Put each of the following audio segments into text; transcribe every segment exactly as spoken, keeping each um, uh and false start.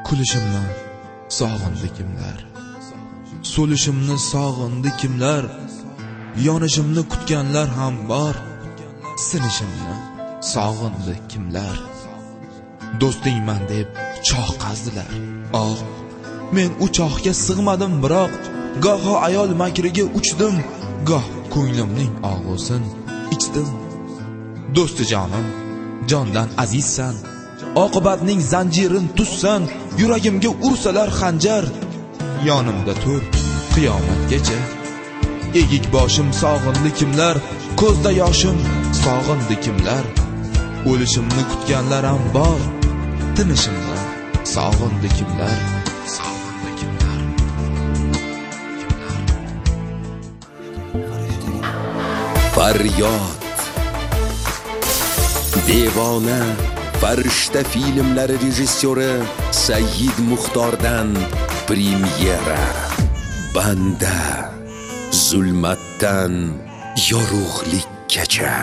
Kulishimni sog'indi kimlar, so'lishimni sog'indi kimlar, yonishimni kutganlar ham bor, sinishimni sog'indi kimlar. Do'stingman deb choh qazdilar, oh men u chohga sig'madim, biroq goho ayol makriga uchdim, goh ko'nglimning og'usin ichdim. Do'sti jonim, jondan azizsan, oqibatning zanjirin tuzsan, yuragimga ursalar xanjar, yonimda tur qiyomatgacha. Egik boshim sog'indi kimlar, ko'zda yoshim sog'indi kimlar, o'lishimni kutganlar ham bor, tinishimni sog'indi kimlar, sog'indi kimlar. Faryod Devona Farishta filmlari rejissyori Sayyid Muxtordan premyera. Banda zulmatdan yorug'likkacha.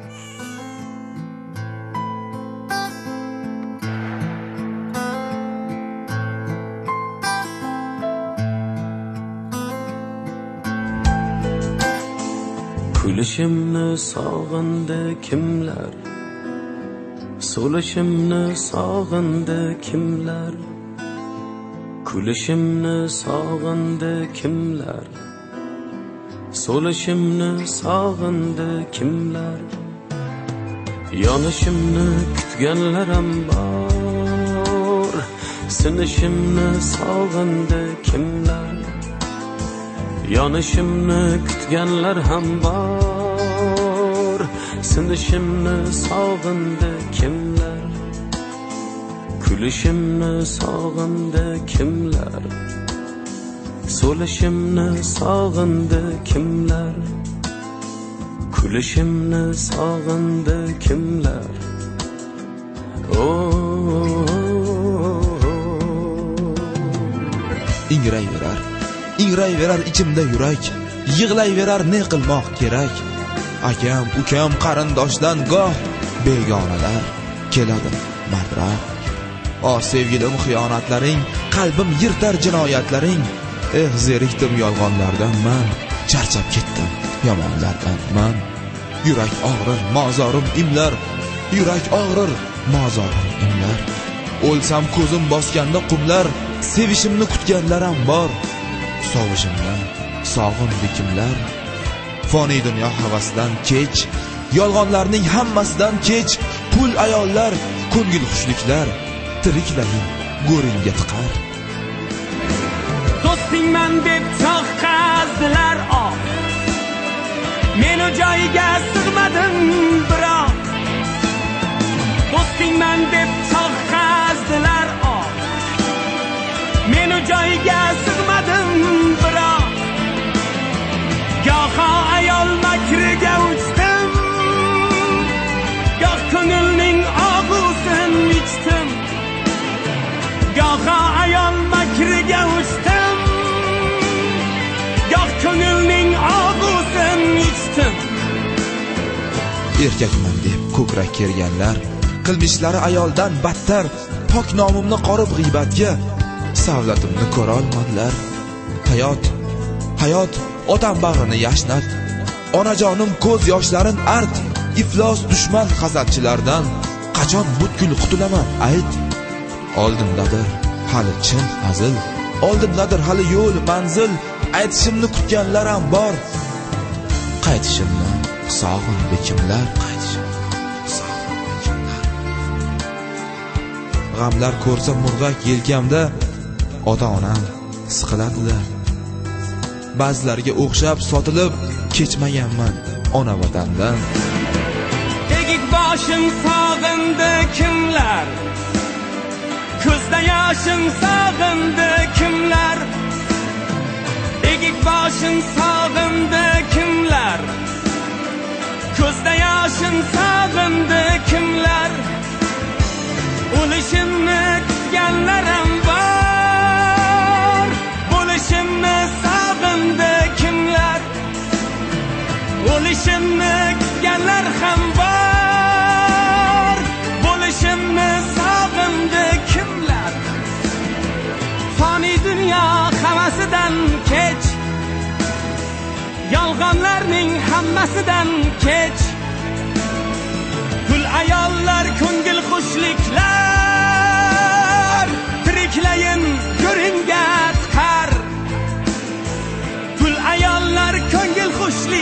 Kulishimni sog'indi kimlar, so'lishimni sog'indi kimlar, kulishimni sog'indi kimlar, so'lishimni sog'indi kimlar, yonishimni kutganlar ham bor, sinishimni sog'indi kimlar, yonishimni kutganlar ham bor, sinishimni sog'indi kimlar, kulishimni sog'indi kimlar, so'lishimni sog'indi kimlar, kulishimni sog'indi kimlar. Ingrayverar, ingrayverar ichimda yurak, yig'layverar ne qilmoq kerak. Akam, ukam, qarindoshdan goh begonalar keladi mardroq. O sevgilim, xiyonatlaring, qalbim yirtar jinoyatlaring. Eh, zerikdim yolg'onlardan man, charchab ketdim yomonlardan man. Yurak og'rir, mozorim imlar, yurak og'rir, mozorim imlar. O'lsam ko'zim bosganda qumlar, sevishimni kutganlar ham bor. Sovishimdan sog'indi kimlar, foniy dunyo havasidan kech, yolg'onlarning hammasidan kech, pul ayollar, ko'ngil xushliklar, tiriklaring go'ringga tiqar. Do'stingman deb choh qazdilar, oh men u joyiga sig'madim, biroq do'stingman deb choh qazdilar, oh men u joyiga sig'madim, biroq goho ayol makriga uchdim, goh ko'ngilning og'usin ichdim, goho ayol makriga uchdim, goh ko'ngilning og'usin ichdim. Erkakman deb ko'krak kerganlar, qilmishlari ayoldan battar, pok nomimni qorib g'iybatga, savlatimni ko'ra olmadilar. Hayot, hayot otam bag'rini yashnat, onajonim ko'z yoshlarin art, iflos dushman g'azabchilardan qachon butkul qutulaman ayt. Oldindadir hali chin hazil, oldindadir hali yo'l manzil, aytishimni kutganlar ham bor. Qaytishimni sog'indi kimlar, qaytishimni sog'indi kimlar. G'amlar ko'rsa murg'ak yelkamda, ota-onam siqiladilar. Ba'zilarga o'xshab sotilib kechmaganman ona vatandan. Egik boshim sog'indi kimlar, ko'zda yoshim sog'indi kimlar, egik boshim sog'indi kimlar, ko'zda yoshim sog'indi kimlar, o'lishimni kutganlar ham bor, bo'lishimni sog'indi kimlar, o'lishimni kutganlar ham bor, bo'lishimni sog'indi kimlar. nimasidan kech Gul ayollar ko'ngil xushliklar tiriklayin ko'ringa chiqar Gul ayollar ko'ngil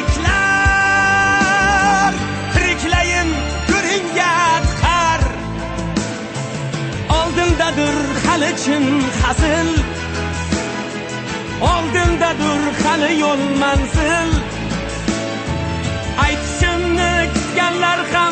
xushliklar tiriklayin ko'ringa chiqar Oldindadir hali chin hazil Oldindadir hali yo'l manzil Aytishimni kutganlar ham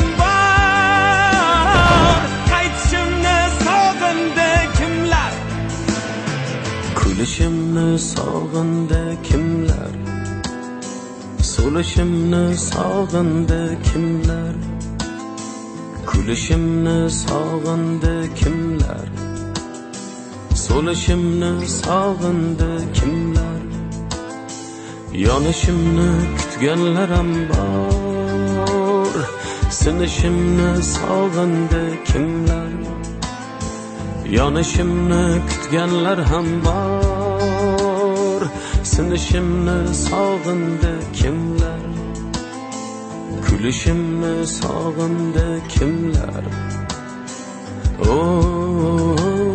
bor Qaytishimni sog'indi kimlar Kulishimni sog'indi kimlar So'lishimni sog'indi kimlar Kulishimni sog'indi kimlar So'lishimni sog'indi kimlar Yonishimni kutganlar ham bor Sinishimni sog'indi kimlar Yonishimni kutganlar ham bor Sinishimni sog'indi kimlar Kulishimni sog'indi kimlar Oh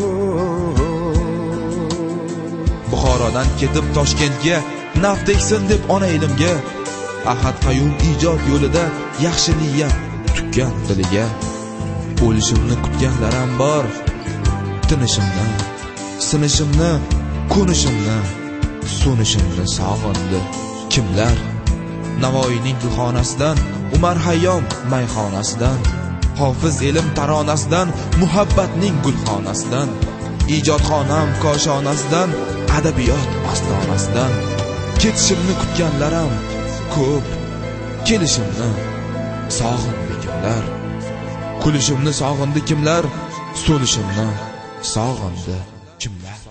Buxorodan ketib Toshkentga naf teksin deb ona elimga Ahad Qayum ijod yo'lida yaxshi niyat tukkan diliga O'lishimni kutganlar ham bor Tinishimni, sinishimni, ko'nishimni, so'nishimni sog'indi kimlar Navoiyning gulxonasidan Umar Hayyom mayxonasidan Hofiz ilm taronasidan Muhabbatning gulxonasidan Ijodxonam koshonasidan Adabiyot ostonasidan Ketishimni kutganlarim ko'p Kelishimni sog'indi kimlar Kulishimni sog'indi kimlar So'lishimni sog'indi kimlar